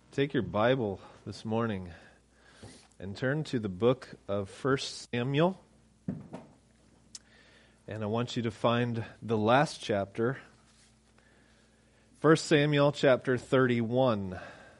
Take your Bible this morning and turn to the book of 1 Samuel. And I want you to find the last chapter, 1 Samuel chapter 31.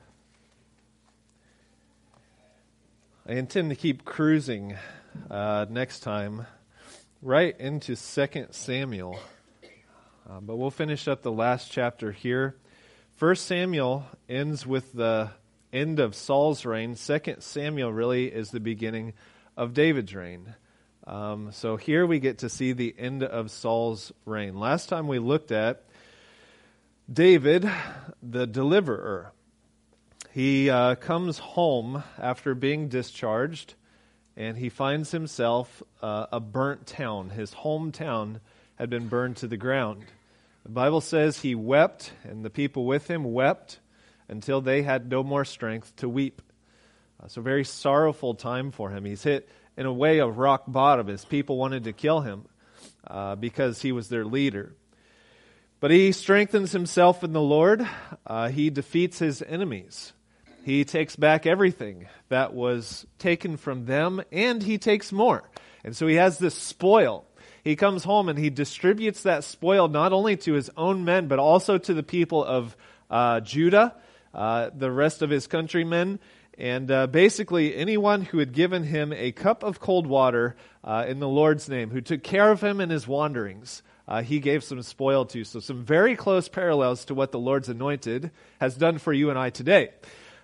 I intend to keep cruising next time right into 2 Samuel. But we'll finish up the last chapter here. 1 Samuel ends with the end of Saul's reign. 2 Samuel really is the beginning of David's reign. So here we get to see the end of Saul's reign. Last time we looked at David, the deliverer. He comes home after being discharged, and he finds himself a burnt town. His hometown had been burned to the ground. The Bible says he wept, and the people with him wept until they had no more strength to weep. So a very sorrowful time for him. He's hit in a way of rock bottom. His people wanted to kill him because he was their leader. But he strengthens himself in the Lord. He defeats his enemies. He takes back everything that was taken from them, and he takes more. And so he has this spoil. He comes home and he distributes that spoil not only to his own men, but also to the people of Judah, the rest of his countrymen, and basically anyone who had given him a cup of cold water in the Lord's name, who took care of him in his wanderings, he gave some spoil to. So some very close parallels to what the Lord's anointed has done for you and I today.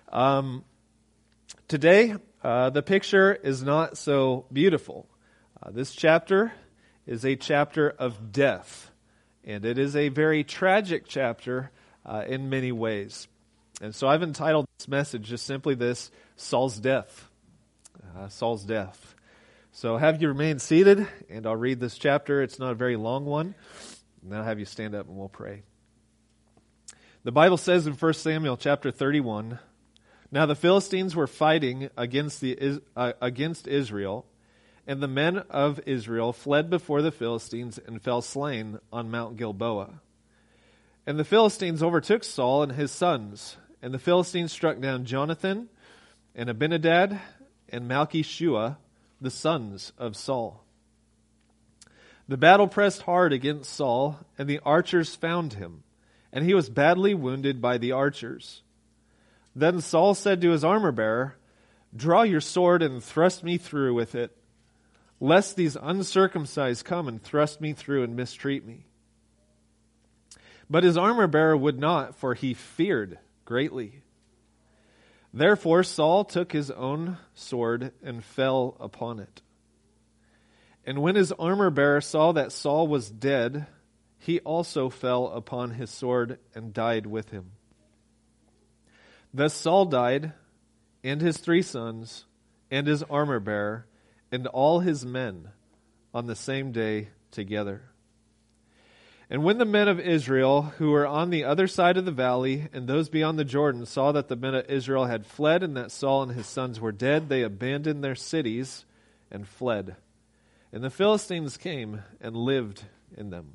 Today, the picture is not so beautiful. This chapter is a chapter of death, and it is a very tragic chapter in many ways. And so I've entitled this message just simply this, Saul's death. Saul's death. So have you remain seated, and I'll read this chapter. It's not a very long one. And I'll have you stand up and we'll pray. The Bible says in 1 Samuel chapter 31, "Now the Philistines were fighting against Israel, and the men of Israel fled before the Philistines and fell slain on Mount Gilboa. And the Philistines overtook Saul and his sons, and the Philistines struck down Jonathan and Abinadab and Malchishua, the sons of Saul. The battle pressed hard against Saul, and the archers found him, and he was badly wounded by the archers. Then Saul said to his armor-bearer, 'Draw your sword and thrust me through with it, lest these uncircumcised come and thrust me through and mistreat me.' But his armor-bearer would not, for he feared greatly. Therefore Saul took his own sword and fell upon it. And when his armor-bearer saw that Saul was dead, he also fell upon his sword and died with him. Thus Saul died, and his 3 sons, and his armor-bearer, and all his men on the same day together. And when the men of Israel, who were on the other side of the valley, and those beyond the Jordan, saw that the men of Israel had fled, and that Saul and his sons were dead, they abandoned their cities and fled. And the Philistines came and lived in them."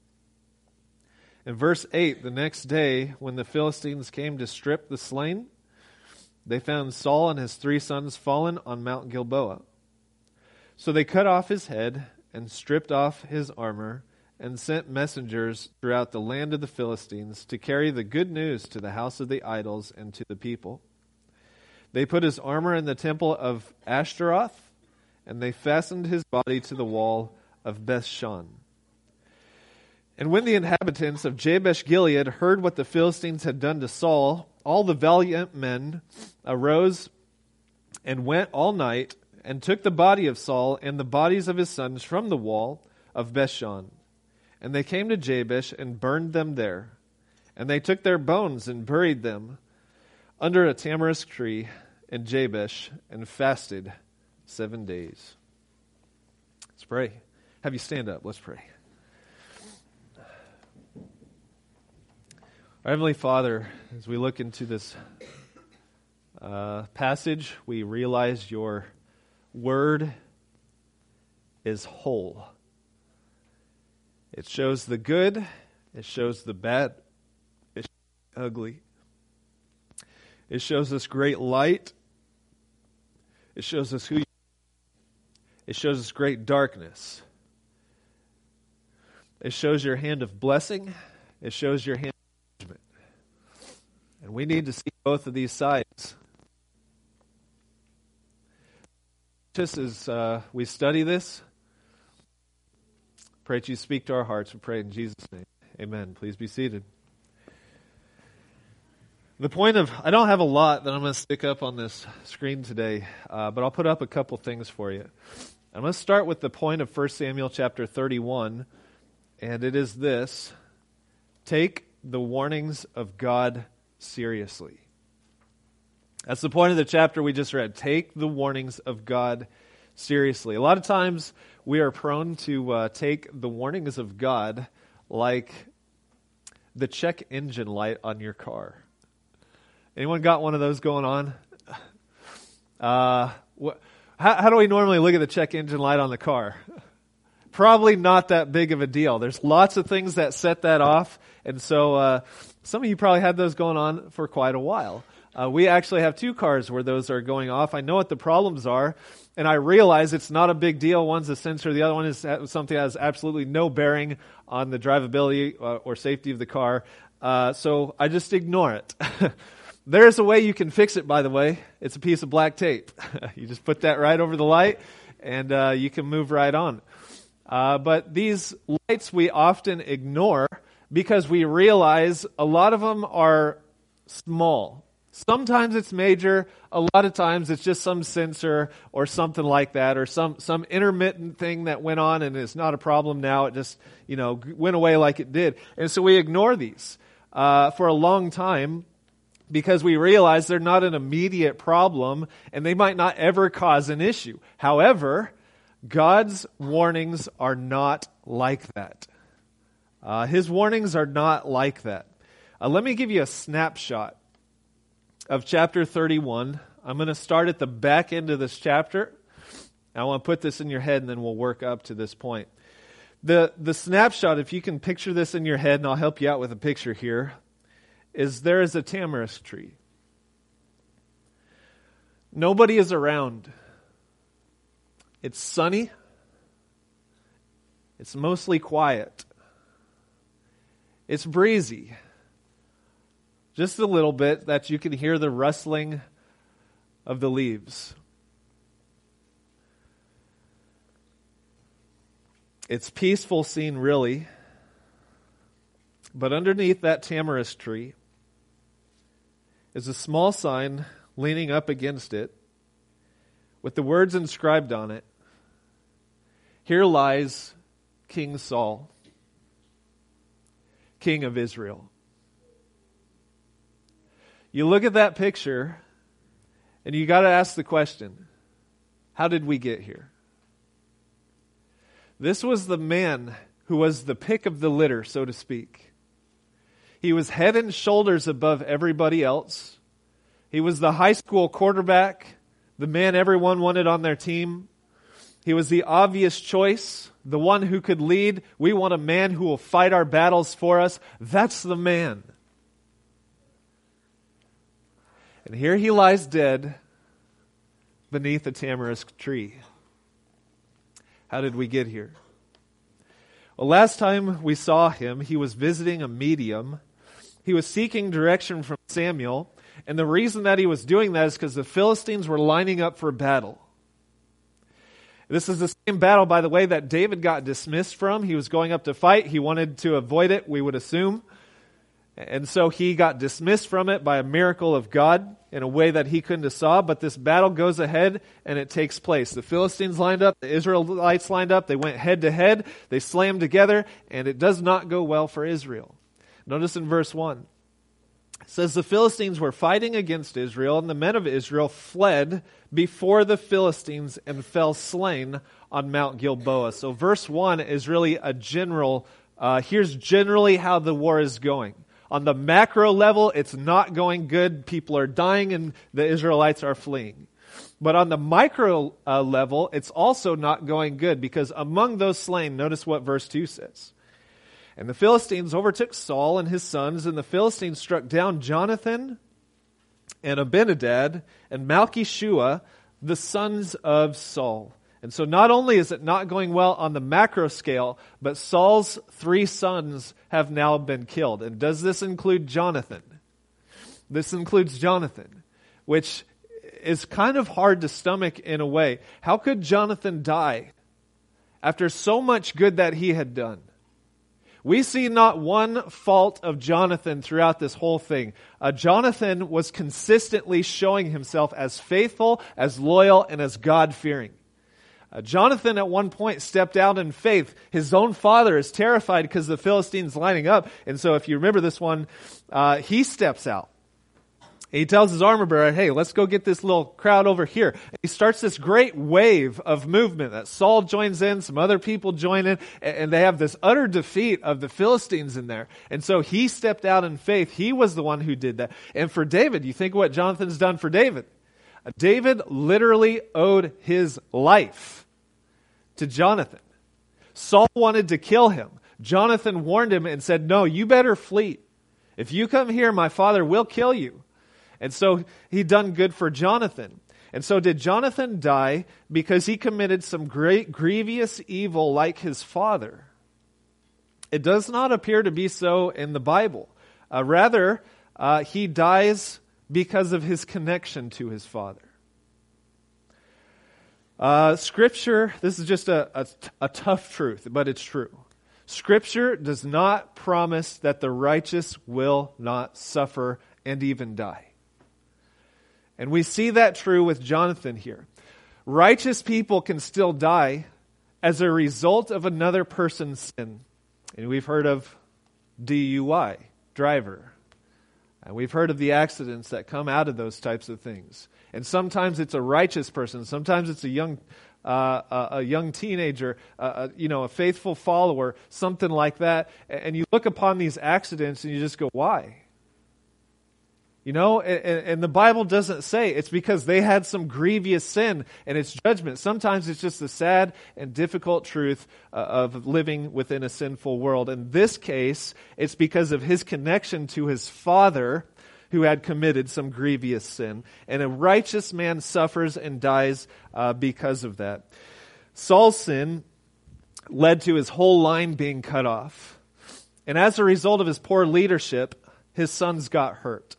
In verse 8, the next day, when the Philistines came to strip the slain, they found Saul and his 3 sons fallen on Mount Gilboa. So they cut off his head and stripped off his armor and sent messengers throughout the land of the Philistines to carry the good news to the house of the idols and to the people. They put his armor in the temple of Ashtaroth, and they fastened his body to the wall of Bethshan. And when the inhabitants of Jabesh Gilead heard what the Philistines had done to Saul, all the valiant men arose and went all night and took the body of Saul and the bodies of his sons from the wall of Bethshan. And they came to Jabesh and burned them there. And they took their bones and buried them under a tamarisk tree in Jabesh and fasted 7 days. Let's pray. Have you stand up. Let's pray. Our Heavenly Father, as we look into this passage, we realize your word is whole. It shows the good, it shows the bad, it shows the ugly. It shows us great light. It shows us who you are. It shows us great darkness. It shows your hand of blessing. It shows your hand of judgment. And we need to see both of these sides. Just as we study this, pray that you speak to our hearts. We pray in Jesus' name. Amen. Please be seated. The point of, I don't have a lot that I'm going to stick up on this screen today, but I'll put up a couple things for you. I'm going to start with the point of 1 Samuel chapter 31, and it is this: take the warnings of God seriously. That's the point of the chapter we just read. Take the warnings of God seriously. A lot of times we are prone to take the warnings of God like the check engine light on your car. Anyone got one of those going on? How do we normally look at the check engine light on the car? Probably not that big of a deal. There's lots of things that set that off, and so some of you probably had those going on for quite a while. We actually have two cars where those are going off. I know what the problems are, and I realize it's not a big deal. One's a sensor, the other one is something that has absolutely no bearing on the drivability or safety of the car, so I just ignore it. There's a way you can fix it, by the way. It's a piece of black tape. You just put that right over the light, and you can move right on. But these lights we often ignore because we realize a lot of them are small. Sometimes it's major. A lot of times it's just some sensor or something like that, or some intermittent thing that went on and it's not a problem now. It just, went away like it did. And so we ignore these for a long time, because we realize they're not an immediate problem and they might not ever cause an issue. However, God's warnings are not like that. His warnings are not like that. Let me give you a snapshot of chapter 31. I'm going to start at the back end of this chapter. I want to put this in your head and then we'll work up to this point. The snapshot, if you can picture this in your head, and I'll help you out with a picture here, is there is a tamarisk tree. Nobody is around. It's sunny. It's mostly quiet. It's breezy. Just a little bit that you can hear the rustling of the leaves. It's peaceful scene, really. But underneath that tamarisk tree is a small sign leaning up against it with the words inscribed on it: "Here lies King Saul, King of Israel." You look at that picture and you got to ask the question, how did we get here? This was the man who was the pick of the litter, so to speak. He was head and shoulders above everybody else. He was the high school quarterback, the man everyone wanted on their team. He was the obvious choice, the one who could lead. We want a man who will fight our battles for us. That's the man. And here he lies dead beneath a tamarisk tree. How did we get here? Well, last time we saw him, he was visiting a medium. He was seeking direction from Samuel. And the reason that he was doing that is because the Philistines were lining up for battle. This is the same battle, by the way, that David got dismissed from. He was going up to fight. He wanted to avoid it, we would assume. And so he got dismissed from it by a miracle of God in a way that he couldn't have saw. But this battle goes ahead and it takes place. The Philistines lined up, the Israelites lined up, they went head to head, they slammed together, and it does not go well for Israel. Notice in verse 1, it says, "The Philistines were fighting against Israel, and the men of Israel fled before the Philistines and fell slain on Mount Gilboa." So verse 1 is really a general, here's generally how the war is going. On the macro level, it's not going good. People are dying and the Israelites are fleeing. But on the micro level, it's also not going good, because among those slain, notice what verse 2 says. "And the Philistines overtook Saul and his sons, and the Philistines struck down Jonathan and Abinadab, and Malchishua, the sons of Saul. And so not only is it not going well on the macro scale, but Saul's 3 sons have now been killed. And does this include Jonathan? This includes Jonathan, which is kind of hard to stomach in a way. How could Jonathan die after so much good that he had done? We see not one fault of Jonathan throughout this whole thing. Jonathan was consistently showing himself as faithful, as loyal, and as God-fearing. Jonathan at one point stepped out in faith. His own father is terrified because the Philistines lining up. And so if you remember this one, he steps out. He tells his armor bearer, hey, let's go get this little crowd over here. And he starts this great wave of movement that Saul joins in, some other people join in, and they have this utter defeat of the Philistines in there. And so he stepped out in faith. He was the one who did that. And for David, you think what Jonathan's done for David. David literally owed his life to Jonathan. Saul wanted to kill him. Jonathan warned him and said, no, you better flee. If you come here, my father will kill you. And so he done good for Jonathan. And so did Jonathan die because he committed some great grievous evil like his father? It does not appear to be so in the Bible. Rather, he dies because of his connection to his father. Scripture, this is just a tough truth, but it's true. Scripture does not promise that the righteous will not suffer and even die. And we see that true with Jonathan here. Righteous people can still die as a result of another person's sin. And we've heard of DUI, driver. And we've heard of the accidents that come out of those types of things. And sometimes it's a righteous person. Sometimes it's a young teenager, a faithful follower, something like that. And you look upon these accidents and you just go, why? And the Bible doesn't say it's because they had some grievous sin and it's judgment. Sometimes it's just the sad and difficult truth of living within a sinful world. In this case, it's because of his connection to his father who had committed some grievous sin. And a righteous man suffers and dies because of that. Saul's sin led to his whole line being cut off. And as a result of his poor leadership, his sons got hurt.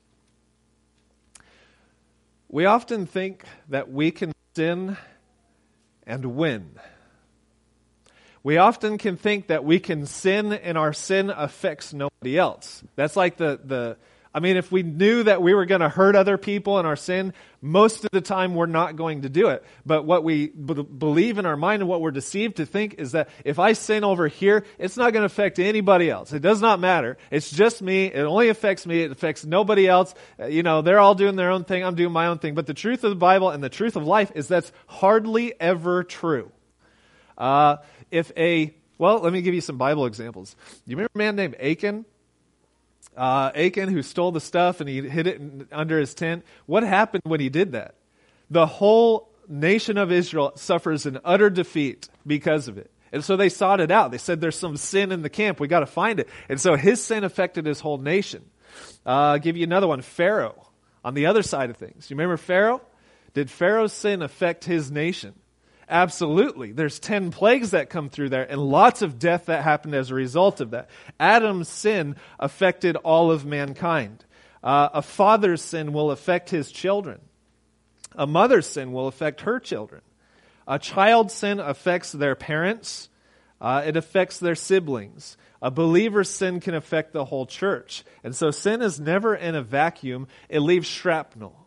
We often think that we can sin and win. We often can think that we can sin and our sin affects nobody else. That's like if we knew that we were going to hurt other people in our sin, most of the time we're not going to do it. But what we believe in our mind and what we're deceived to think is that if I sin over here, it's not going to affect anybody else. It does not matter. It's just me. It only affects me. It affects nobody else. They're all doing their own thing. I'm doing my own thing. But the truth of the Bible and the truth of life is that's hardly ever true. Let me give you some Bible examples. You remember a man named Achan? Achan, who stole the stuff and he hid it under his tent. What happened when he did that? The whole nation of Israel suffers an utter defeat because of it. And so they sought it out. They said, there's some sin in the camp. We got to find it. And so his sin affected his whole nation. I'll give you another one. Pharaoh, on the other side of things. You remember Pharaoh? Did Pharaoh's sin affect his nation? Absolutely. There's 10 plagues that come through there and lots of death that happened as a result of that. Adam's sin affected all of mankind. A father's sin will affect his children. A mother's sin will affect her children. A child's sin affects their parents. It affects their siblings. A believer's sin can affect the whole church. And so sin is never in a vacuum. It leaves shrapnel.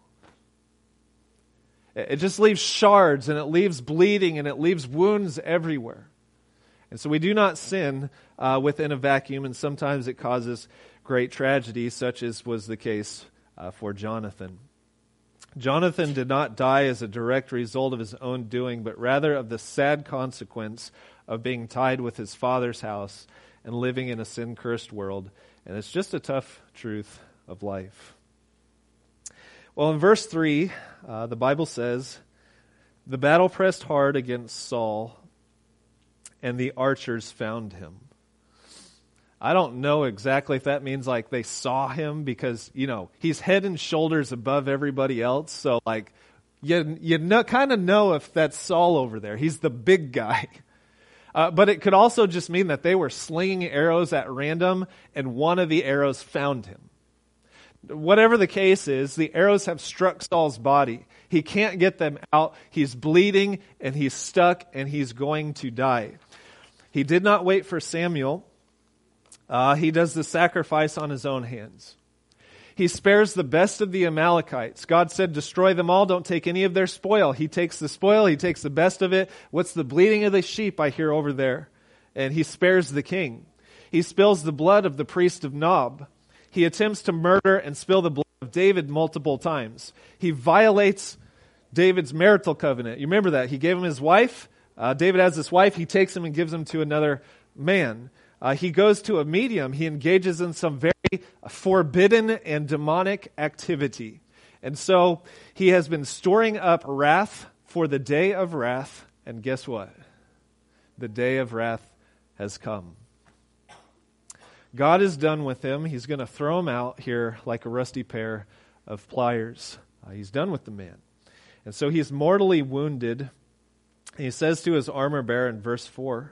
It just leaves shards and it leaves bleeding and it leaves wounds everywhere. And so we do not sin within a vacuum, and sometimes it causes great tragedy, such as was the case for Jonathan. Jonathan did not die as a direct result of his own doing, but rather of the sad consequence of being tied with his father's house and living in a sin-cursed world. And it's just a tough truth of life. Well, in verse 3, the Bible says, the battle pressed hard against Saul, and the archers found him. I don't know exactly if that means like they saw him because, he's head and shoulders above everybody else. So like, you kind of know if that's Saul over there. He's the big guy. But it could also just mean that they were slinging arrows at random and one of the arrows found him. Whatever the case is, the arrows have struck Saul's body. He can't get them out. He's bleeding and he's stuck and he's going to die. He did not wait for Samuel. He does the sacrifice on his own hands. He spares the best of the Amalekites. God said, destroy them all. Don't take any of their spoil. He takes the spoil. He takes the best of it. What's the bleating of the sheep I hear over there? And he spares the king. He spills the blood of the priest of Nob. He attempts to murder and spill the blood of David multiple times. He violates David's marital covenant. You remember that. He gave him his wife. David has this wife. He takes him and gives him to another man. He goes to a medium. He engages in some very forbidden and demonic activity. And so he has been storing up wrath for the day of wrath. And guess what? The day of wrath has come. God is done with him. He's going to throw him out here like a rusty pair of pliers. He's done with the man. And so he's mortally wounded. He says to his armor bearer in verse 4,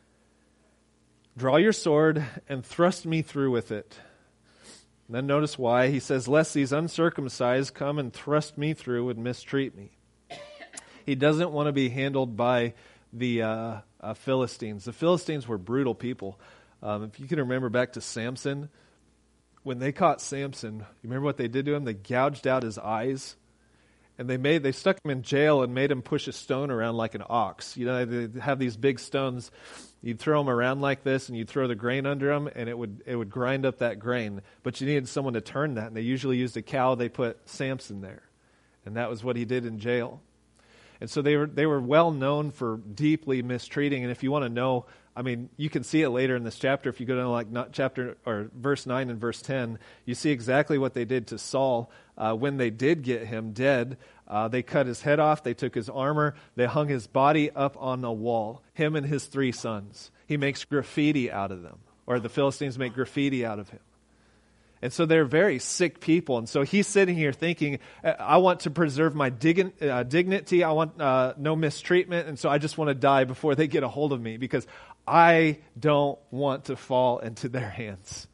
draw your sword and thrust me through with it. And then notice why. He says, lest these uncircumcised come and thrust me through and mistreat me. He doesn't want to be handled by the Philistines. The Philistines were brutal people. If you can remember back to Samson, when they caught Samson, you remember what they did to him? They gouged out his eyes, and they stuck him in jail and made him push a stone around like an ox. They have these big stones. You'd throw them around like this, and you'd throw the grain under them, and it would grind up that grain. But you needed someone to turn that, and they usually used a cow. They put Samson there, and that was what he did in jail. And so they were well known for deeply mistreating. And if you want to know, you can see it later in this chapter. If you go to verse 9 and verse 10, you see exactly what they did to Saul when they did get him dead. They cut his head off. They took his armor. They hung his body up on a wall. Him and his 3 sons. He makes graffiti out of them, or the Philistines make graffiti out of him. And so they're very sick people. And so he's sitting here thinking, I want to preserve my dignity. I want no mistreatment. And so I just want to die before they get a hold of me because I don't want to fall into their hands.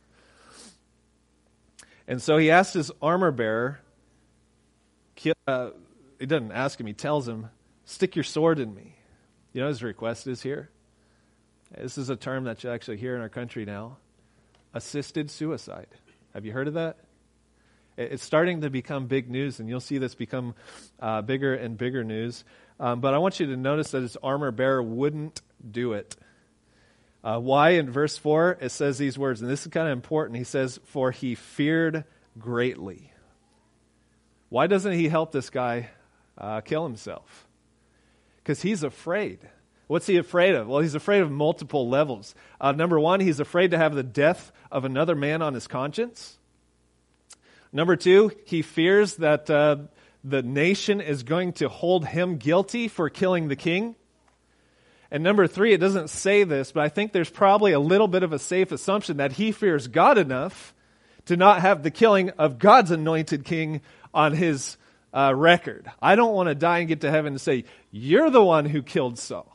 And so he asks his armor bearer, he doesn't ask him, he tells him, stick your sword in me. You know what his request is here? This is a term that you actually hear in our country now. Assisted suicide. Have you heard of that? It's starting to become big news, and you'll see this become bigger and bigger news. But I want you to notice that his armor bearer wouldn't do it. Why? In verse 4, it says these words, and this is kind of important. He says, for he feared greatly. Why doesn't he help this guy kill himself? Because he's afraid. What's he afraid of? Well, he's afraid of multiple levels. Number one, he's afraid to have the death of another man on his conscience. Number two, he fears that the nation is going to hold him guilty for killing the king. And number three, it doesn't say this, but I think there's probably a little bit of a safe assumption that he fears God enough to not have the killing of God's anointed king on his record. I don't want to die and get to heaven and say, you're the one who killed Saul.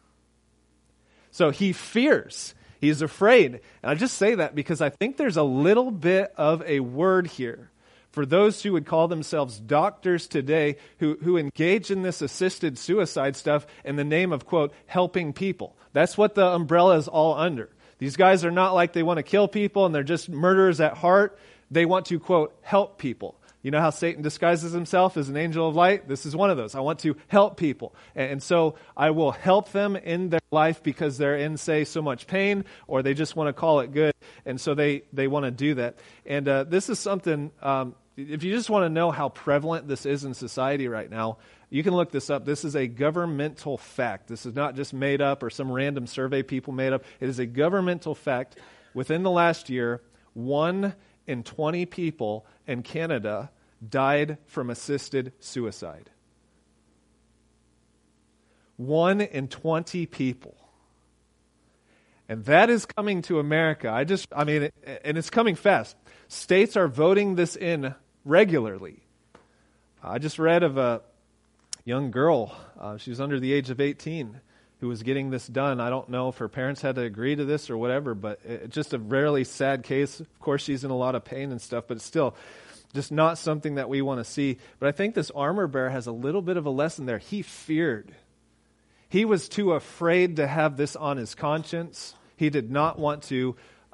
So he fears. He's afraid. And I just say that because I think there's a little bit of a word here for those who would call themselves doctors today who engage in this assisted suicide stuff in the name of, quote, helping people. That's what the umbrella is all under. These guys are not like they want to kill people and they're just murderers at heart. They want to, quote, help people. You know how Satan disguises himself as an angel of light? This is one of those. I want to help people. And so I will help them in their life because they're in, say, so much pain, or they just want to call it good. And so they want to do that. And this is something, if you just want to know how prevalent this is in society right now, you can look this up. This is a governmental fact. This is not just made up or some random survey people made up. It is a governmental fact. Within the last year, 1 in 20 people in Canada died from assisted suicide. 1 in 20 people. And that is coming to America. And it's coming fast. States are voting this in regularly. I just read of a young girl, she was under the age of 18, who was getting this done. I don't know if her parents had to agree to this or whatever, but it's just a really sad case. Of course, she's in a lot of pain and stuff, but it's still just not something that we want to see. But I think this armor bearer has a little bit of a lesson there. He feared. He was too afraid to have this on his conscience. He did not want to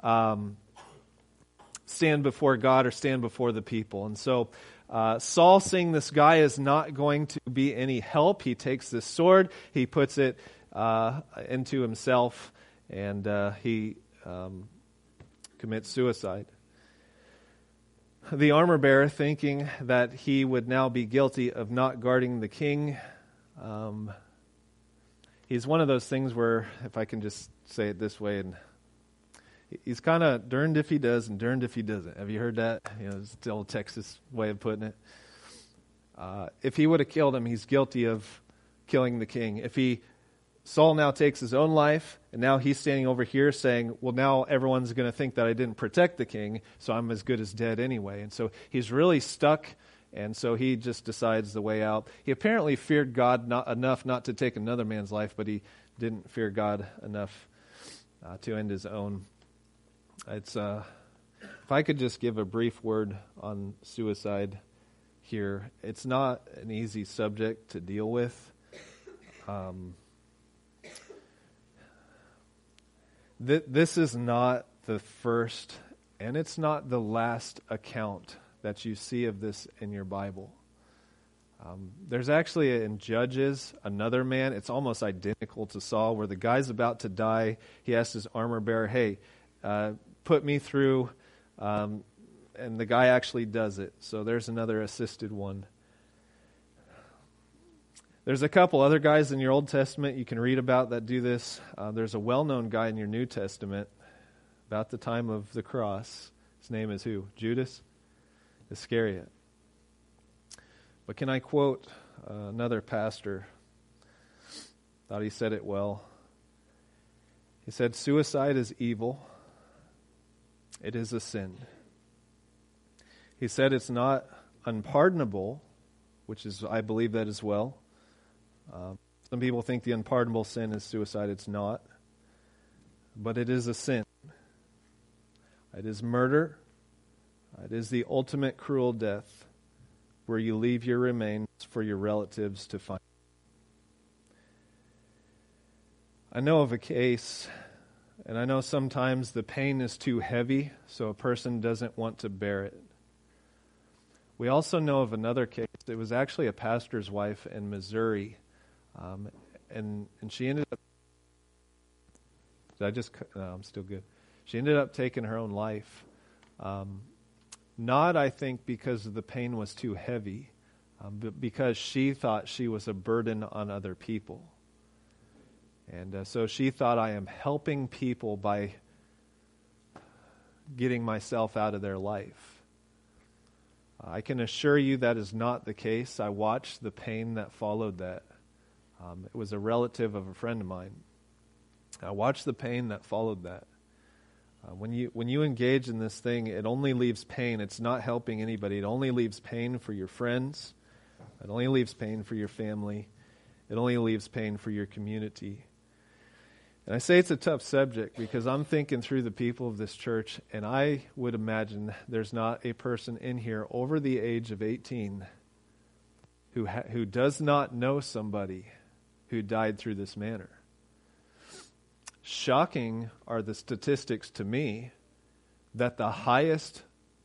stand before God or stand before the people. And so Saul, seeing this guy is not going to be any help, he takes this sword, he puts it into himself, and he commits suicide. The armor bearer, thinking that he would now be guilty of not guarding the king, he's one of those things where, if I can just say it this way, and he's kind of darned if he does and darned if he doesn't. Have you heard that? It's the old Texas way of putting it. If he would have killed him, he's guilty of killing the king. Saul now takes his own life, and now he's standing over here saying, well, now everyone's going to think that I didn't protect the king, so I'm as good as dead anyway. And so he's really stuck, and so he just decides the way out. He apparently feared God enough not to take another man's life, but he didn't fear God enough to end his own. If I could just give a brief word on suicide here. It's not an easy subject to deal with. This is not the first, and it's not the last account that you see of this in your Bible. There's actually in Judges another man, it's almost identical to Saul, where the guy's about to die. He asks his armor bearer, hey, put me through, and the guy actually does it. So there's another assisted one. There's a couple other guys in your Old Testament you can read about that do this. There's a well-known guy in your New Testament about the time of the cross. His name is who? Judas Iscariot. But can I quote another pastor? Thought he said it well. He said, suicide is evil. It is a sin. He said it's not unpardonable, which is, I believe that as well. Some people think the unpardonable sin is suicide. It's not. But it is a sin. It is murder. It is the ultimate cruel death where you leave your remains for your relatives to find. I know of a case, and I know sometimes the pain is too heavy, so a person doesn't want to bear it. We also know of another case. It was actually a pastor's wife in Missouri, and she ended up... No, I'm still good. She ended up taking her own life. Not, I think, because the pain was too heavy, but because she thought she was a burden on other people. And so she thought, I am helping people by getting myself out of their life. I can assure you that is not the case. I watched the pain that followed that. It was a relative of a friend of mine. I watched the pain that followed that. When you engage in this thing, it only leaves pain. It's not helping anybody. It only leaves pain for your friends. It only leaves pain for your family. It only leaves pain for your community. And I say it's a tough subject because I'm thinking through the people of this church, and I would imagine there's not a person in here over the age of 18 who does not know somebody who died through this manner. Shocking are the statistics to me that the highest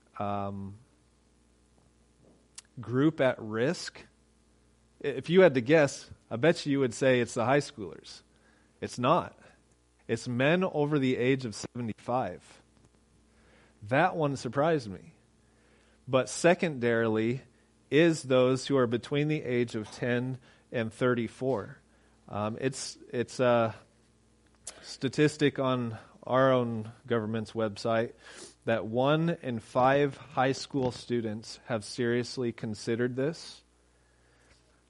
group at risk, if you had to guess, I bet you would say it's the high schoolers. It's not. It's men over the age of 75. That one surprised me. But secondarily is those who are between the age of 10 and 34. It's a statistic on our own government's website that 1 in 5 high school students have seriously considered this.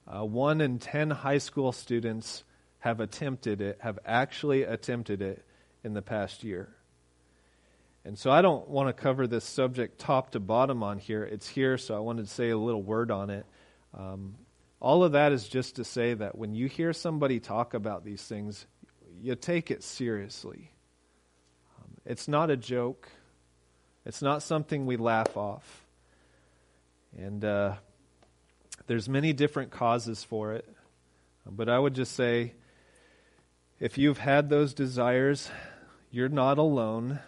1 in 10 high school students have attempted it, have actually attempted it, in the past year. And so I don't want to cover this subject top to bottom on here. It's here, so I wanted to say a little word on it. All of that is just to say that when you hear somebody talk about these things, you take it seriously. It's not a joke. It's not something we laugh off. And there's many different causes for it. But I would just say, if you've had those desires, you're not alone.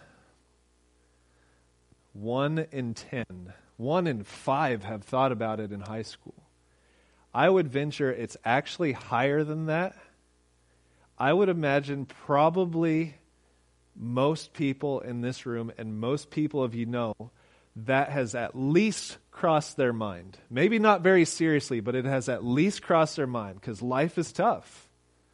1 in 10, 1 in 5 have thought about it in high school. I would venture it's actually higher than that. I would imagine probably most people in this room and most people of you know that has at least crossed their mind. Maybe not very seriously, but it has at least crossed their mind because life is tough.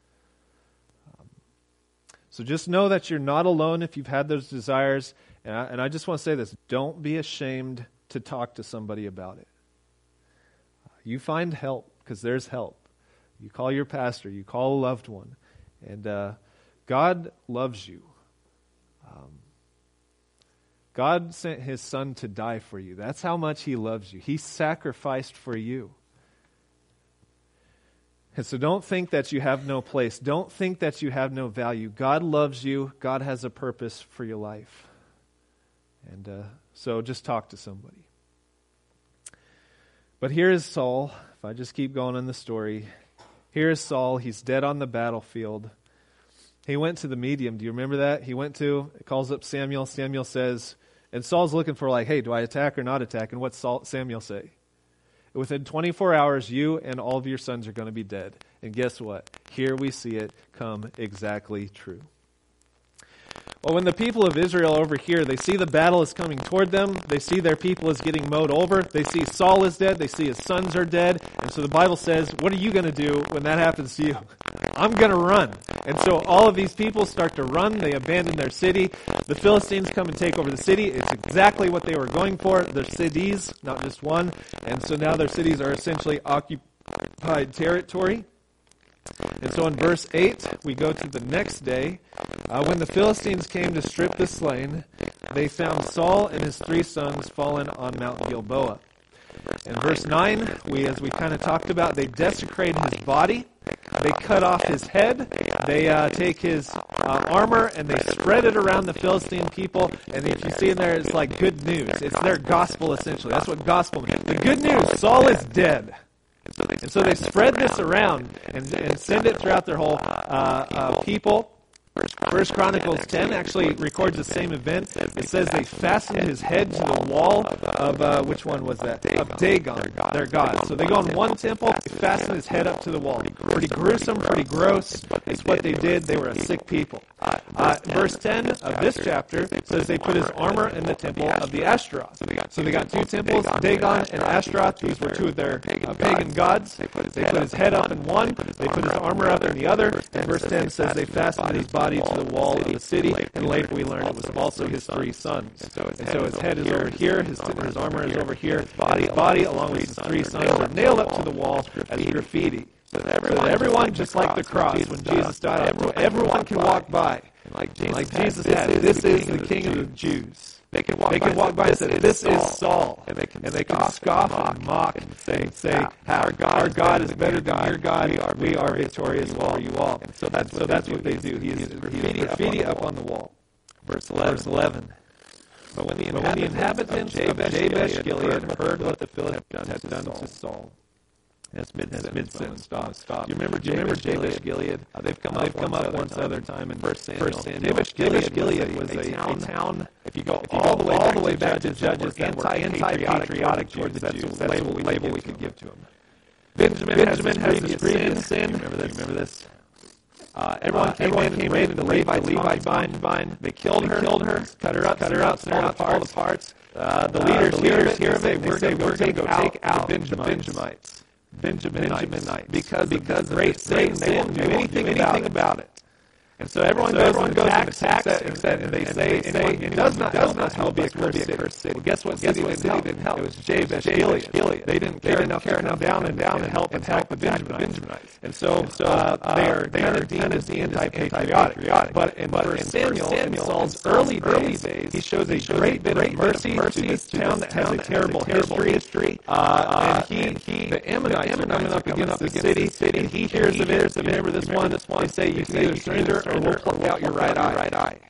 So just know that you're not alone if you've had those desires. And I just want to say this, don't be ashamed to talk to somebody about it. You find help, because there's help. You call your pastor, you call a loved one. And God loves you. God sent His Son to die for you. That's how much He loves you. He sacrificed for you. And so don't think that you have no place. Don't think that you have no value. God loves you. God has a purpose for your life. And so just talk to somebody. But here is Saul. If I just keep going in the story. Here is Saul. He's dead on the battlefield. He went to the medium. Do you remember that? He calls up Samuel. Samuel says, and Saul's looking for like, hey, do I attack or not attack? And what's Samuel say? Within 24 hours, you and all of your sons are going to be dead. And guess what? Here we see it come exactly true. Well, when the people of Israel over here, they see the battle is coming toward them, they see their people is getting mowed over, they see Saul is dead, they see his sons are dead, and so the Bible says, what are you going to do when that happens to you? I'm going to run. And so all of these people start to run, they abandon their city, the Philistines come and take over the city, it's exactly what they were going for, their cities, not just one, and so now their cities are essentially occupied territory. And so in verse 8, we go to the next day. When the Philistines came to strip the slain, they found Saul and his 3 sons fallen on Mount Gilboa. In verse 9, as we kind of talked about, they desecrate his body. They cut off his head. They take his armor and they spread it around the Philistine people. And if you see in there, it's like good news. It's their gospel, essentially. That's what gospel means. The good news, Saul is dead. And so they spread this around and send it throughout their whole people. First Chronicles 10 actually records the same event. It says they fastened his head to the wall of, which one was that? Of Dagon, their god. So they go in one temple, they fasten his head up to the wall. Pretty gruesome, pretty gross. It's what they did. They were a sick people. Verse 10 of this chapter says they put his armor in the temple of the Ashtaroth. So they got 2 temples, Dagon and Ashtaroth. These were 2 of their pagan gods. They put his head up in one. They put his armor up in the other. And verse 10 says they fastened his body to the wall of the city, and later we learned it was also his 3 sons. And so his head is over here, his armor is over here, his body along with his 3 sons are nailed up to the wall as graffiti. So that everyone, just like the cross, when Jesus died, everyone can walk by. Like Jesus had, this is the King of the Jews. They can walk by and say, this is Saul. And they can scoff and mock and say our God is better than your God. We are victorious over you all. And so that's what they do. He is graffiti up on the wall. Verse 11. But when the inhabitants of Jabesh Gilead heard what the Philistines had done to Saul, that's mid-sentence. Stop. You remember Jabesh Gilead? They've come up once other time in First Samuel. Jabesh Gilead was a town. If you go all the way back to Judges, that were anti-patriotic toward the Jews. That's the label we could give to them. Benjamin has this previous sin. You remember this? Everyone came and raided the Levite vine. They killed her, cut her up, all the parts. The leaders hear of it. We're going to go take out the Benjamites. Benjaminite, because great sin, they won't do anything about it. And so everyone goes and attacks, and they say, anyone who does not help us will be a cursed city. Well, guess what city didn't help? It was Jabesh Gilead. They didn't care enough to come down and help attack the Benjaminites. And so they are kind of deemed as anti-patriotic. But in 1 Samuel, in Saul's early days, he shows a great bit of mercy to this town that has a terrible history. And the Ammonites are coming up against the city, and he hears of it. Remember this one? They say you can either surrender or we'll pluck out your right eye.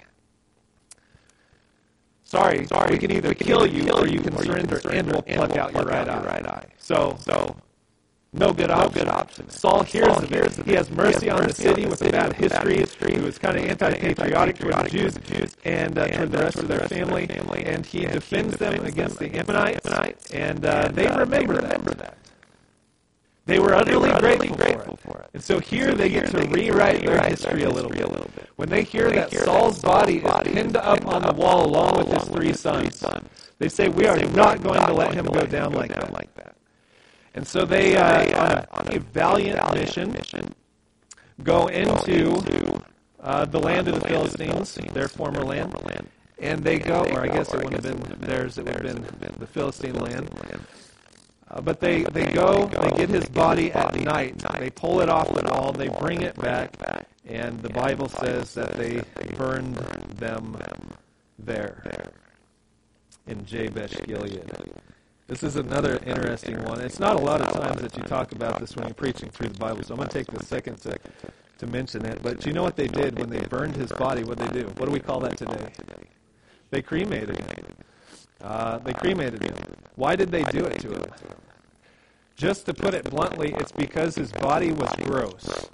Sorry, we can either kill you or you can surrender and we'll pluck out your right eye. So no good option. Saul hears of it. He has mercy on the city with a bad history, who is kind of anti-patriotic toward the Jews and toward the rest of their family, and he defends them against the Ammonites, and they remember that. They were utterly grateful for it. And so here they get to rewrite their history a little bit. When they hear that Saul's body is pinned up on the wall along with his 3 sons, they say, we are not going to let him go down like that. And so they, on a valiant mission, go into the land of the Philistines, their former land. And they go, or I guess it wouldn't have been theirs, it would have been the Philistine land. But they go, they get his body at night, they pull it off the wall, they bring it back, and the Bible says that they burned them there in Jabesh Gilead. This is another interesting one. It's not a lot of times that you talk about this when you're preaching through the Bible, so I'm going to take the second to mention it. But you know what they did when they burned his body? What did they do? What do we call that today? They cremated him. They cremated him. Why did they do it to him? Just to put it bluntly, it's because his body was gross.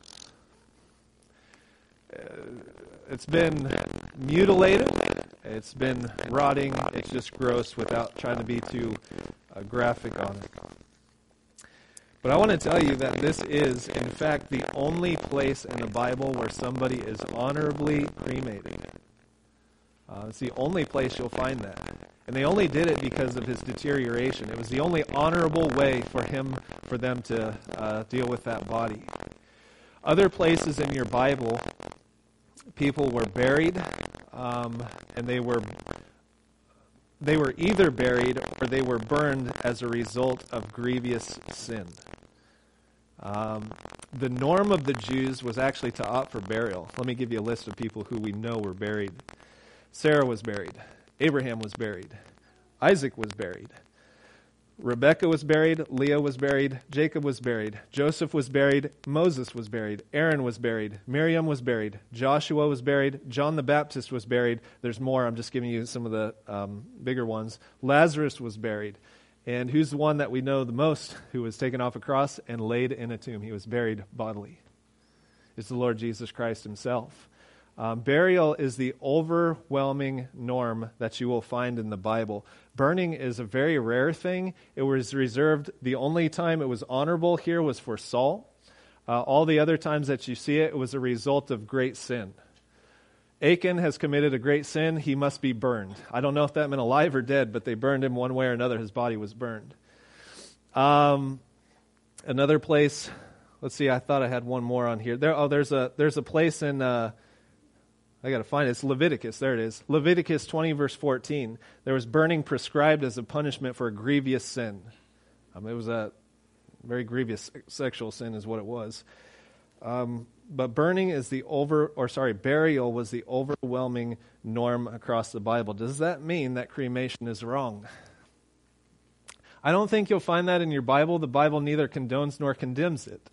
It's been mutilated. It's been rotting. It's just gross without trying to be too graphic on it. But I want to tell you that this is, in fact, the only place in the Bible where somebody is honorably cremated. It's the only place you'll find that. And they only did it because of his deterioration. It was the only honorable way for them to deal with that body. Other places in your Bible, people were buried, and they were either buried or they were burned as a result of grievous sin. The norm of the Jews was actually to opt for burial. Let me give you a list of people who we know were buried. Sarah was buried. Abraham was buried. Isaac was buried. Rebekah was buried. Leah was buried. Jacob was buried. Joseph was buried. Moses was buried. Aaron was buried. Miriam was buried. Joshua was buried. John the Baptist was buried. There's more. I'm just giving you some of the bigger ones. Lazarus was buried. And who's the one that we know the most who was taken off a cross and laid in a tomb? He was buried bodily. It's the Lord Jesus Christ himself. Burial is the overwhelming norm that you will find in the Bible. Burning is a very rare thing. It was reserved, the only time it was honorable here was for Saul. All the other times that you see it, it was a result of great sin. Achan has committed a great sin. He must be burned. I don't know if that meant alive or dead, but they burned him one way or another. His body was burned. Another place, let's see, I thought I had one more on here. There's a place in... I got to find it. It's Leviticus. There it is. Leviticus 20, verse 14. There was burning prescribed as a punishment for a grievous sin. It was a very grievous sexual sin is what it was. But burial was the overwhelming norm across the Bible. Does that mean that cremation is wrong? I don't think you'll find that in your Bible. The Bible neither condones nor condemns it.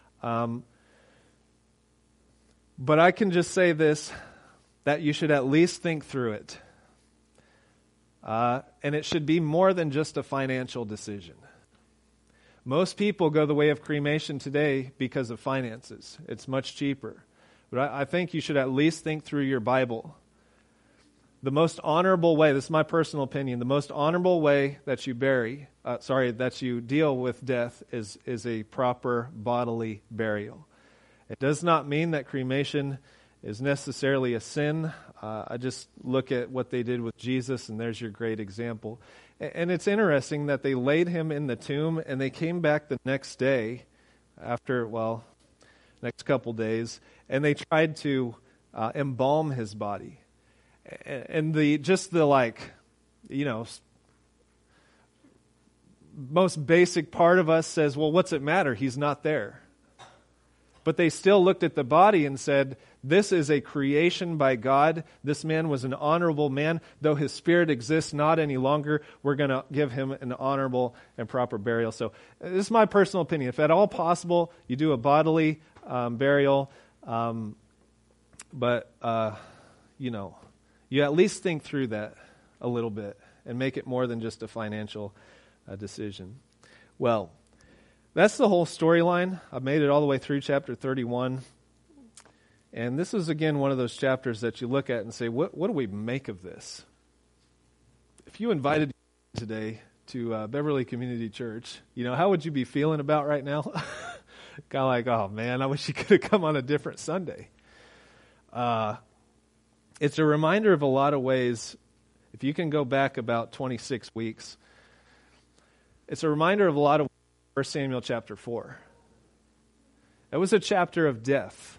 But I can just say this, that you should at least think through it. And it should be more than just a financial decision. Most people go the way of cremation today because of finances. It's much cheaper. But I think you should at least think through your Bible. The most honorable way, this is my personal opinion, the most honorable way that you that you deal with death is a proper bodily burial. It does not mean that cremation is necessarily a sin. I just look at what they did with Jesus, and there's your great example. And it's interesting that they laid him in the tomb, and they came back the next day, next couple days, and they tried to embalm his body. And most basic part of us says, well, what's it matter? He's not there. But they still looked at the body and said, this is a creation by God. This man was an honorable man. Though his spirit exists not any longer, we're going to give him an honorable and proper burial. So this is my personal opinion. If at all possible, you do a bodily burial. But you at least think through that a little bit and make it more than just a financial decision. Well, that's the whole storyline. I've made it all the way through chapter 31. And this is, again, one of those chapters that you look at and say, what do we make of this? If you invited today to Beverly Community Church, how would you be feeling about right now? Kind of like, oh, man, I wish you could have come on a different Sunday. It's a reminder of a lot of ways. If you can go back about 26 weeks, it's a reminder of a lot of 1 Samuel chapter 4. It was a chapter of death.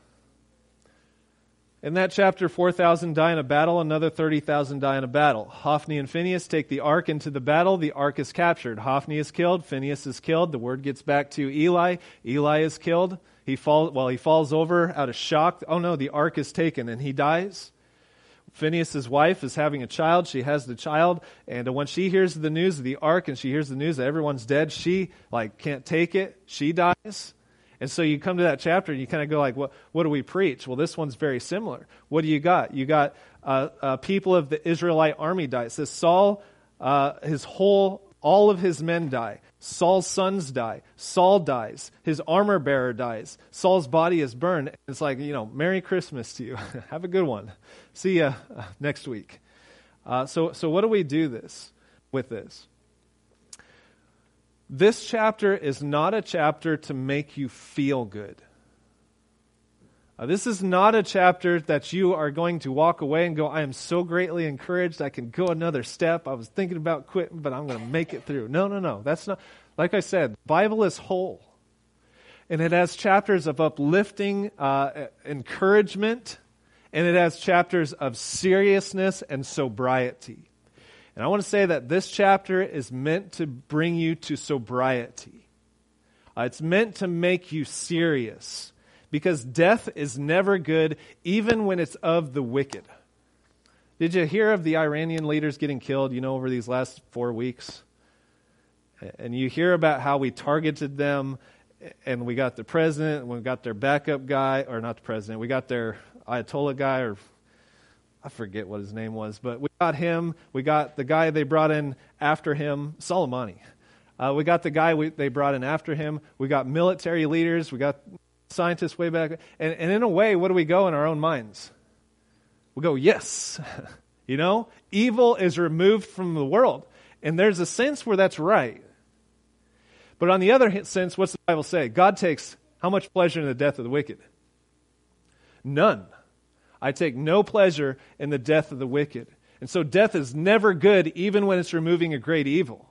In that chapter, 4,000 die in a battle, another 30,000 die in a battle. Hophni and Phinehas take the ark into the battle. The ark is captured. Hophni is killed. Phinehas is killed. The word gets back to Eli. Eli is killed. He falls over out of shock. Oh no, the ark is taken, and he dies. Phinehas' wife is having a child. She has the child, and when she hears the news of the ark and she hears the news that everyone's dead, she can't take it. She dies. And so you come to that chapter and you kind of go like, what do we preach? Well, this one's very similar. What do you got? You got people of the Israelite army die. It says Saul, all of his men die. Saul's sons die. Saul dies. His armor bearer dies. Saul's body is burned. It's like, Merry Christmas to you. Have a good one. See you next week. So what do we do with this? This chapter is not a chapter to make you feel good. This is not a chapter that you are going to walk away and go, I am so greatly encouraged, I can go another step. I was thinking about quitting, but I'm going to make it through. No. That's not. Like I said, the Bible is whole. And it has chapters of uplifting encouragement, and it has chapters of seriousness and sobriety. And I want to say that this chapter is meant to bring you to sobriety. It's meant to make you serious, because death is never good, even when it's of the wicked. Did you hear of the Iranian leaders getting killed, over these last 4 weeks? And you hear about how we targeted them, and we got the president, and we got their backup guy, or not the president, we got their Ayatollah guy, or I forget what his name was, but we got him. We got the guy they brought in after him, Soleimani. We got the guy they brought in after him. We got military leaders. We got scientists way back. And in a way, what do we go in our own minds? We go, yes. Evil is removed from the world. And there's a sense where that's right. But on the other sense, what's the Bible say? God takes how much pleasure in the death of the wicked? None. I take no pleasure in the death of the wicked. And so death is never good, even when it's removing a great evil.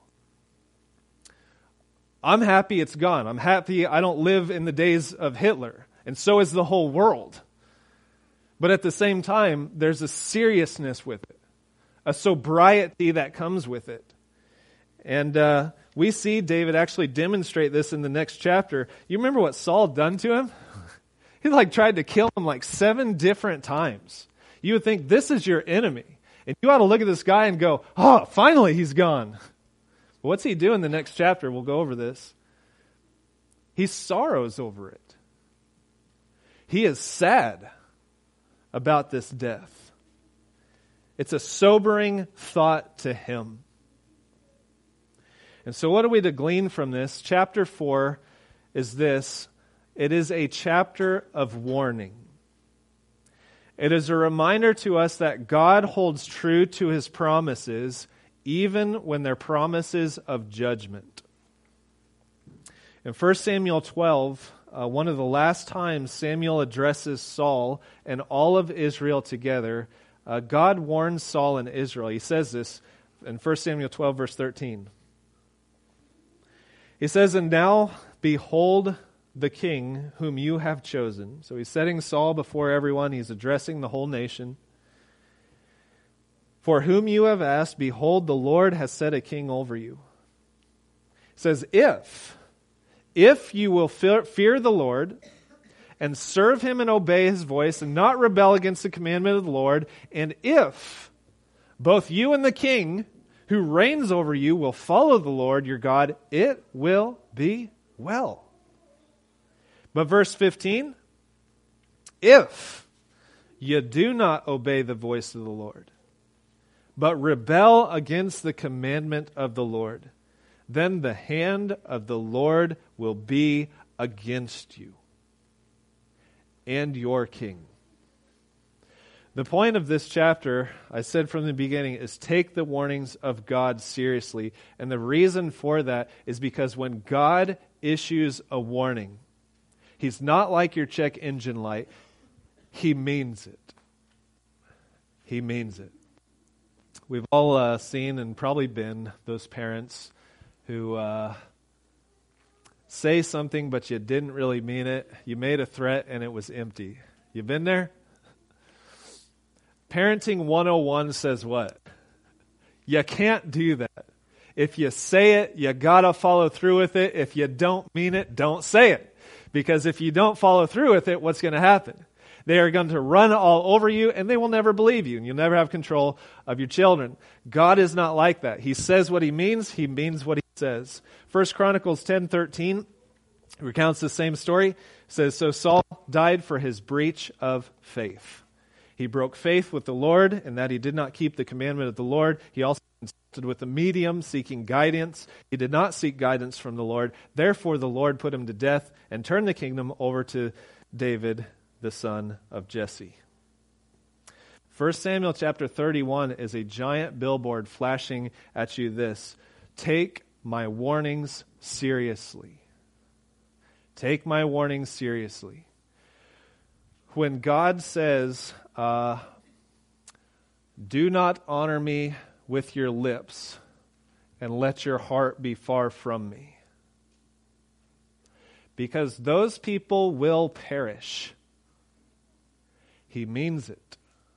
I'm happy it's gone. I'm happy I don't live in the days of Hitler. And so is the whole world. But at the same time, there's a seriousness with it. A sobriety that comes with it. And we see David actually demonstrate this in the next chapter. You remember what Saul done to him? He tried to kill him 7 different times. You would think this is your enemy. And you ought to look at this guy and go, oh, finally he's gone. But what's he do in the next chapter? We'll go over this. He sorrows over it. He is sad about this death. It's a sobering thought to him. And so what are we to glean from this? Chapter 4 is this. It is a chapter of warning. It is a reminder to us that God holds true to His promises, even when they're promises of judgment. In 1 Samuel 12, one of the last times Samuel addresses Saul and all of Israel together, God warns Saul and Israel. He says this in 1 Samuel 12, verse 13. He says, "And now, behold, the king whom you have chosen. So he's setting Saul before everyone. He's addressing the whole nation. For whom you have asked, behold, the Lord has set a king over you. It says, if you will fear the Lord and serve him and obey his voice and not rebel against the commandment of the Lord, and if both you and the king who reigns over you will follow the Lord your God, it will be well. But verse 15, if you do not obey the voice of the Lord, but rebel against the commandment of the Lord, then the hand of the Lord will be against you and your king. The point of this chapter, I said from the beginning, is take the warnings of God seriously. And the reason for that is because when God issues a warning, He's not like your check engine light. He means it. He means it. We've all seen and probably been those parents who say something but you didn't really mean it. You made a threat and it was empty. You been there? Parenting 101 says what? You can't do that. If you say it, you gotta follow through with it. If you don't mean it, don't say it. Because if you don't follow through with it, what's going to happen? They are going to run all over you and they will never believe you. And you'll never have control of your children. God is not like that. He says what He means what He says. 1 Chronicles 10:13 recounts the same story. It says, so Saul died for his breach of faith. He broke faith with the Lord in that he did not keep the commandment of the Lord. He also consulted with a medium seeking guidance. He did not seek guidance from the Lord. Therefore the Lord put him to death and turned the kingdom over to David, the son of Jesse. 1 Samuel chapter 31 is a giant billboard flashing at you this: take my warnings seriously. Take my warnings seriously. When God says, do not honor me with your lips and let your heart be far from me, because those people will perish. He means it.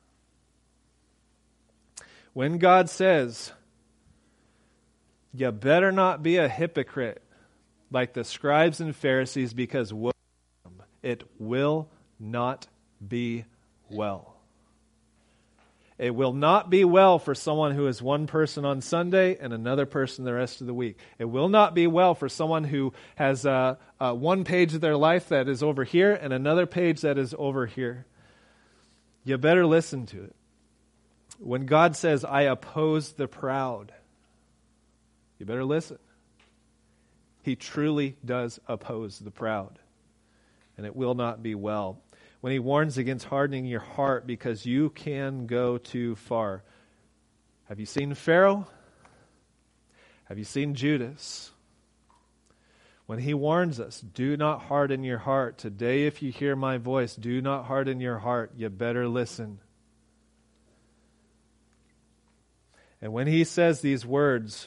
When God says, you better not be a hypocrite like the scribes and Pharisees, because it will not be well. It will not be well for someone who is one person on Sunday and another person the rest of the week. It will not be well for someone who has one page of their life that is over here and another page that is over here. You better listen to it. When God says, I oppose the proud, you better listen. He truly does oppose the proud, and it will not be well. When He warns against hardening your heart because you can go too far. Have you seen Pharaoh? Have you seen Judas? When He warns us, do not harden your heart. Today, if you hear my voice, do not harden your heart. You better listen. And when He says these words,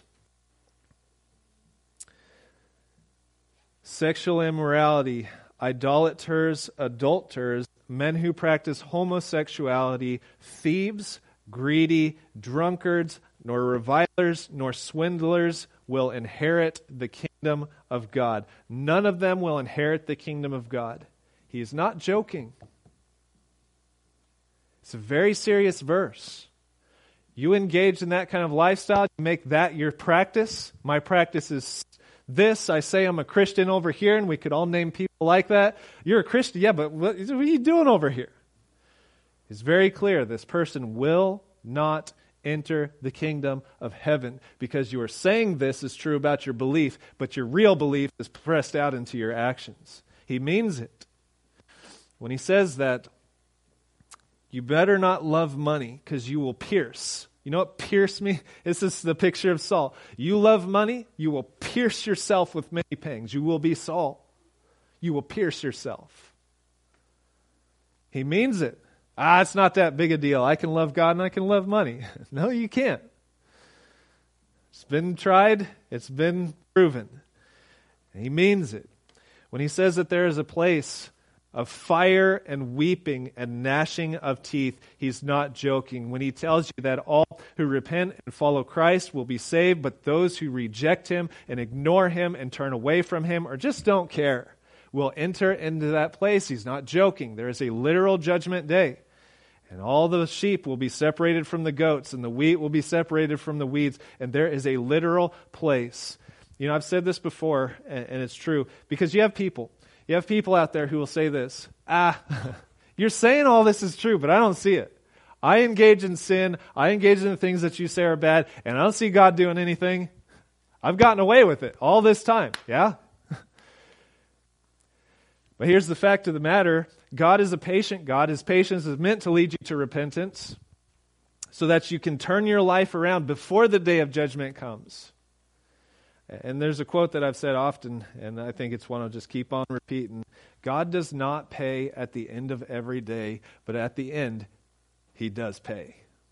sexual immorality, idolaters, adulterers, men who practice homosexuality, thieves, greedy, drunkards, nor revilers, nor swindlers will inherit the kingdom of God. None of them will inherit the kingdom of God. He is not joking. It's a very serious verse. You engage in that kind of lifestyle, you make that your practice. My practice is this. I say I'm a Christian over here, and we could all name people like that. You're a Christian, yeah, but what are you doing over here? It's very clear this person will not enter the kingdom of heaven, because you are saying this is true about your belief, but your real belief is pressed out into your actions. He means it. When He says that, you better not love money because you will pierce. You know what pierce me? This is the picture of Saul. You love money, you will pierce yourself with many pangs. You will be Saul. You will pierce yourself. He means it. It's not that big a deal. I can love God and I can love money. No, you can't. It's been tried. It's been proven. And He means it. When he says that there is a place of fire and weeping and gnashing of teeth, he's not joking. When he tells you that all who repent and follow Christ will be saved, but those who reject him and ignore him and turn away from him or just don't care will enter into that place, he's not joking. There is a literal judgment day. And all the sheep will be separated from the goats, and the wheat will be separated from the weeds, and there is a literal place. You know, I've said this before, and it's true, because you have people out there who will say this, you're saying all this is true, but I don't see it. I engage in sin, I engage in the things that you say are bad, and I don't see God doing anything. I've gotten away with it all this time, yeah? But here's the fact of the matter. God is a patient God. His patience is meant to lead you to repentance so that you can turn your life around before the day of judgment comes. And there's a quote that I've said often, and I think it's one I'll just keep on repeating. God does not pay at the end of every day, but at the end, he does pay.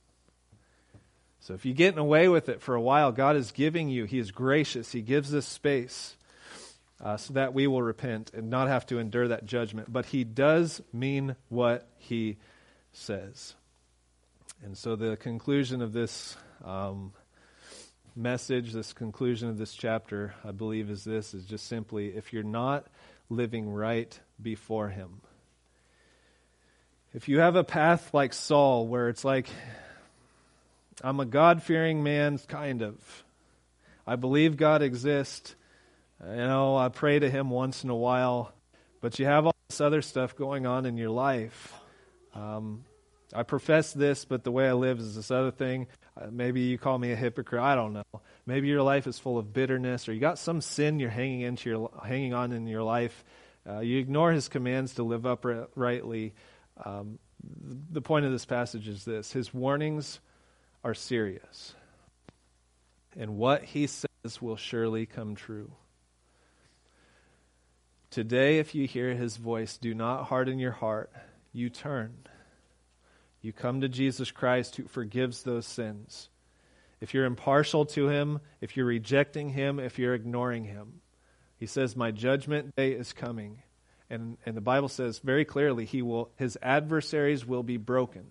So if you're getting away with it for a while, God is giving you, he is gracious, he gives us space. So that we will repent and not have to endure that judgment. But he does mean what he says. And so the conclusion of this message, this conclusion of this chapter, I believe is just simply, if you're not living right before him, if you have a path like Saul, where it's like, I'm a God-fearing man, kind of. I believe God exists. I pray to him once in a while, but you have all this other stuff going on in your life. I profess this, but the way I live is this other thing. Maybe you call me a hypocrite. I don't know. Maybe your life is full of bitterness, or you got some sin you're hanging on in your life. You ignore his commands to live uprightly. The point of this passage is this: his warnings are serious, and what he says will surely come true. Today, if you hear his voice, do not harden your heart. You turn. You come to Jesus Christ, who forgives those sins. If you're impartial to him, if you're rejecting him, if you're ignoring him, he says, my judgment day is coming. And the Bible says very clearly, his adversaries will be broken.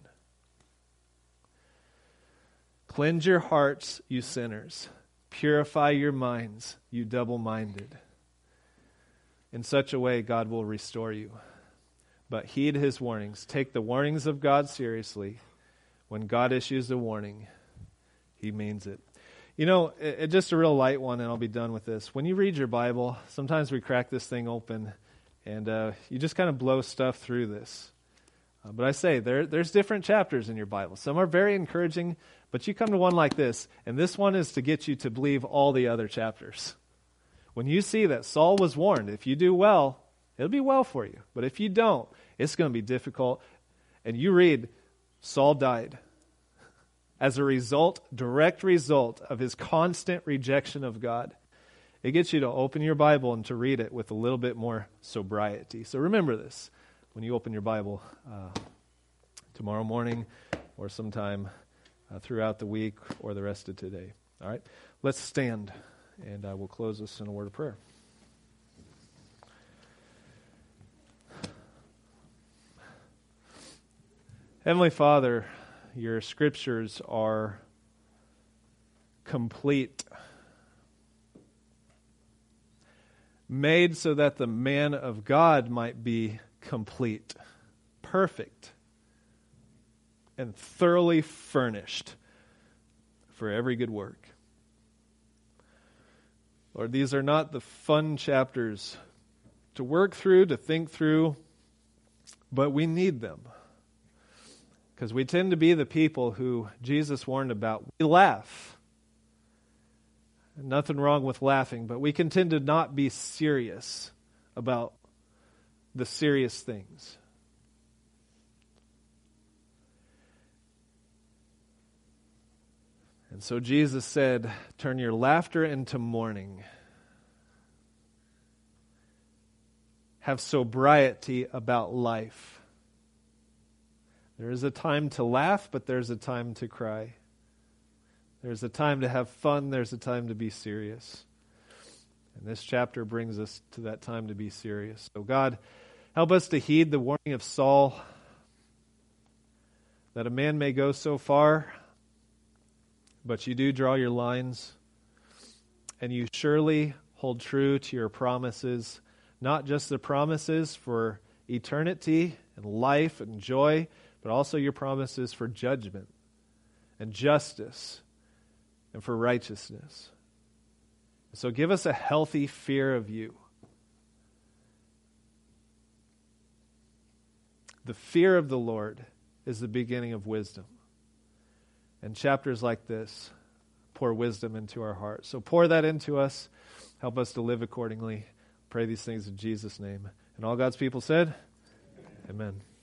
Cleanse your hearts, you sinners. Purify your minds, you double-minded. In such a way, God will restore you. But heed his warnings. Take the warnings of God seriously. When God issues a warning, he means it. You know, just a real light one, and I'll be done with this. When you read your Bible, sometimes we crack this thing open, and you just kind of blow stuff through this. But I say, there's different chapters in your Bible. Some are very encouraging, but you come to one like this, and this one is to get you to believe all the other chapters. When you see that Saul was warned, if you do well, it'll be well for you. But if you don't, it's going to be difficult. And you read, Saul died as a result, direct result of his constant rejection of God. It gets you to open your Bible and to read it with a little bit more sobriety. So remember this when you open your Bible tomorrow morning or sometime throughout the week or the rest of today. All right, let's stand. And I will close this in a word of prayer. Heavenly Father, your scriptures are complete, made so that the man of God might be complete, perfect, and thoroughly furnished for every good work. Lord, these are not the fun chapters to work through, to think through, but we need them. Because we tend to be the people who Jesus warned about. We laugh. Nothing wrong with laughing, but we can tend to not be serious about the serious things. And so Jesus said, turn your laughter into mourning. Have sobriety about life. There is a time to laugh, but there's a time to cry. There's a time to have fun, there's a time to be serious. And this chapter brings us to that time to be serious. So God, help us to heed the warning of Saul, that a man may go so far, but you do draw your lines, and you surely hold true to your promises, not just the promises for eternity and life and joy, but also your promises for judgment and justice and for righteousness. So give us a healthy fear of you. The fear of the Lord is the beginning of wisdom. And chapters like this pour wisdom into our hearts. So pour that into us. Help us to live accordingly. Pray these things in Jesus' name. And all God's people said, Amen.